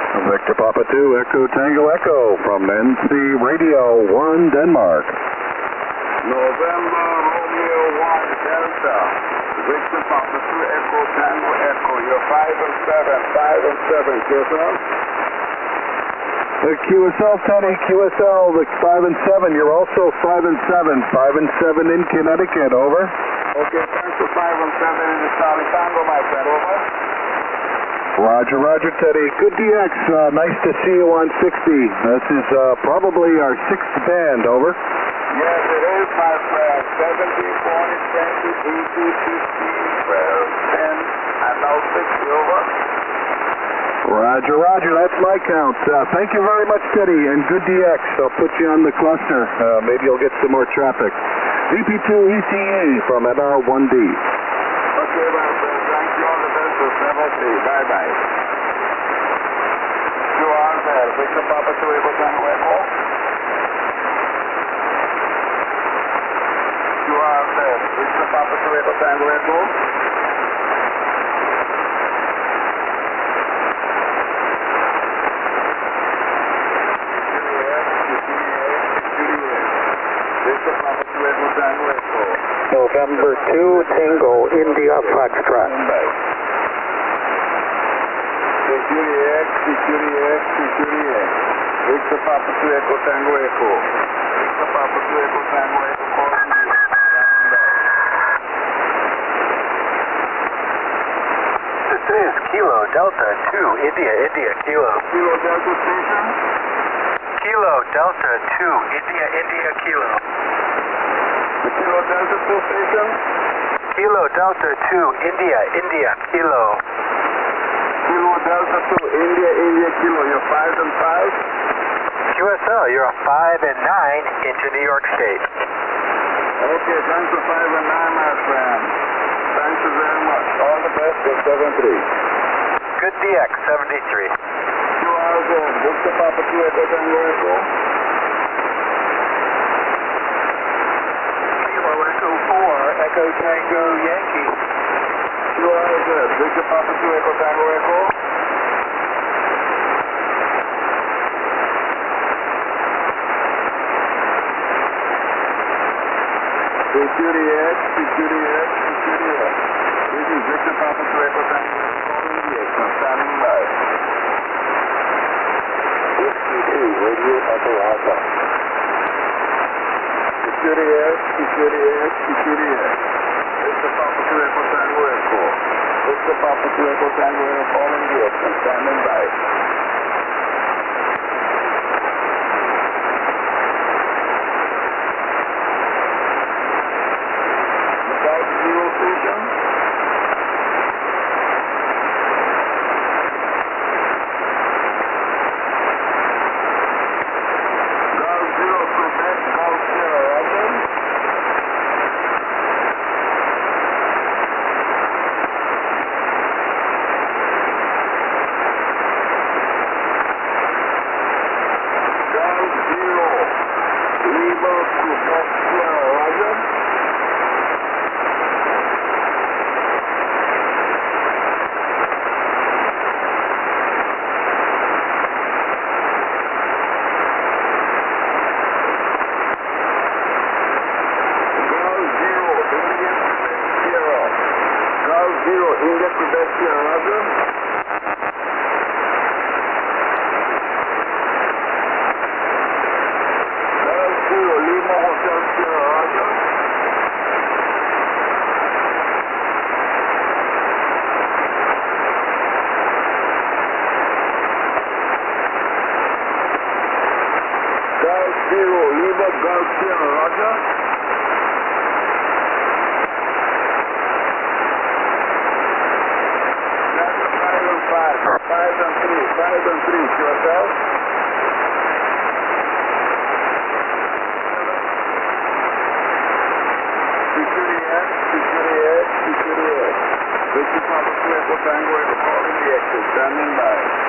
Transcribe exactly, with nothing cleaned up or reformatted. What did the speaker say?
Victor Papa two, Echo Tango Echo from N C Radio one, Denmark. November Romeo one, Delta. Victor Papa two, Echo Tango Echo. You're five and seven, five and seven, Q S L. The Q S L, Teddy, Q S L, the five and seven. You're also five and seven, five and seven in Connecticut, over. Okay, thanks for five and seven in the Charlie Tango, my friend, over. Roger, Roger, Teddy. Good D X. Uh, nice to see you on sixty. This is uh, probably our sixth band, over. Yes, it is, my friend. seventeen, twenty, twenty, eighty, fifteen, twelve, ten, and now sixty, over. Roger, Roger. That's my count. Uh, thank you very much, Teddy, and good D X. I'll put you on the cluster. Uh, maybe you'll get some more traffic. V P two E C E from M R one D. Okay, my friend. Thank you. All the best for seventy. Bye-bye. You are there. Victor Papa two, Echo Tango Echo. You are there. Victor Papa two, Echo Tango Echo. Victor Papa two, Echo Tango Echo. November two, Tango, India, Foxtrot. Security X, Security X, Security X. Victor Papa two, Echo Tango Echo. Victor Papa two, Echo Tango Echo, calling you. This is Kilo Delta two, India, India, Kilo. Kilo Delta Station. Kilo Delta two, India, India, Kilo. The Kilo Delta two Station. Kilo Delta two, India, India, Kilo. Kilo Delta two, India, India, Kilo. You're five and five. Q S L, you're a five and nine into New York State. Okay, thanks for five and nine, my friend. Thank you very much. All the best for seven three. Good D X, seventy-three. You are good. Victor Papa two, Echo Tango Echo. Kilo Echo four, Echo Tango Yankee. You are good. Victor Papa two, Echo Tango Echo. Security X, Security X, Security X. This is Victor Papa two, Echo Tango Echo. Calling the X. I'm standing by. fifty-two, Radio Echo Alpha. Security X, Security X, Security X. Victor Papa two, Echo Tango Echo. Victor Papa two, Echo Tango Echo. Calling the X. I'm standing by. Zero station. Golf zero, Quebec, Golf zero, Roger. Golf zero, Lima, Quebec, Sierra, Roger. Zero, India, Quebec, Sierra, Roger. Golf zero, Lima, Hotel, Sierra, Roger. Golf zero, Lima, Golf, Sierra, Roger. Five, five and three, five and three, Q S L. Security X, Security X, Security X. Victor Papa two, Echo Tango Echo, calling the exit, standing by.